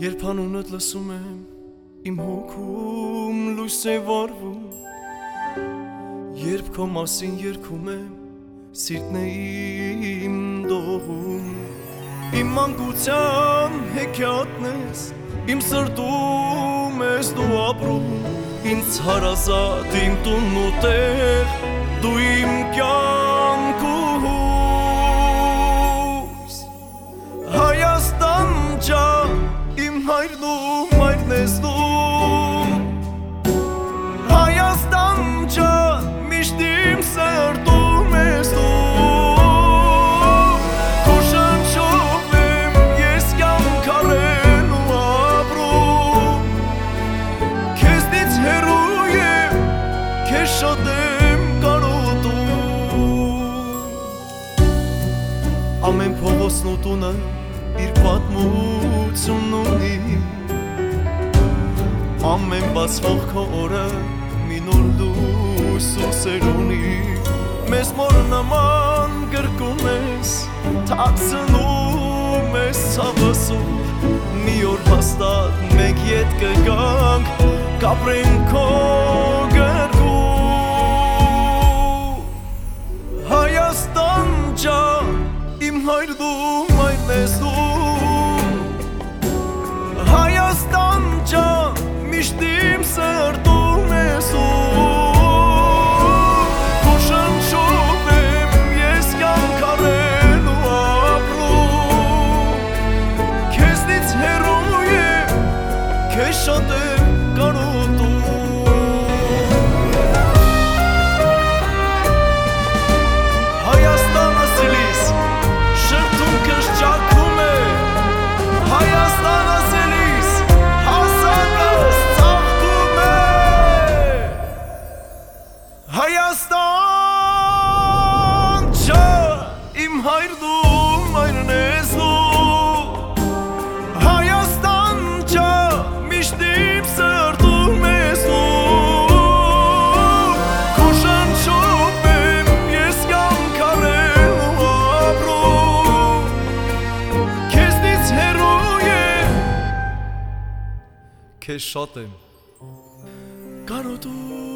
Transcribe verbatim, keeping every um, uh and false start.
Երբ անունդ լսում եմ, իմ հոգում լույս է վառվում, երբ քո մասին երգում եմ, սիրտն է իմ դողում, իմ մանկության հեքիաթն ես, իմ սրտում ես դու ապրում, ինձ հարազատ իմ տունն ու տեղ, դու իմ կյանք ու հույս, Հայաստան ջան, իմ հայրն ու մայրն ես դու, Հայաստան ջան, միշտ իմ սրտում ես դու, քո շնչով եմ ես կյանք առել ու ապրում, քեզնից հեռու եմ, քեզ շատ եմ կարոտում, ամեն փողոցն ու տունը իր պատմությունն ունի, ամեն բացվող քո օրը մի նոր լույս ու սեր ունի, մեզ մոր նման կրկում ես, թաքցնում ես ցավը սուր, մի օր հաստատ մեկ ետ կգանք, կապրենք քո գրկում, Հայաստան ջան, իմ հայրն ու մայրն ես դու, Հայաստան ջան, միշտ իմ սրտում ես դու, քո շնչով եմ ես կյանք առել ու ապրում, քեզնից հեռու եմ, քեզ շատ եմ կարոտում, Հայաստանը սիրիս, շրթունքս ճաքում է, Հայաստանը սիրիս, հասակս ծաղկում է, Հայաստան ջան, իմ հայրն ու մայրն ես դու, Հայաստան ջան, միշտ իմ սրտում ես դու, քո շնչով եմ ես կյանք առել ու ապրում, քեզնից հեռու եմ, քեզ շատ եմ կարոտում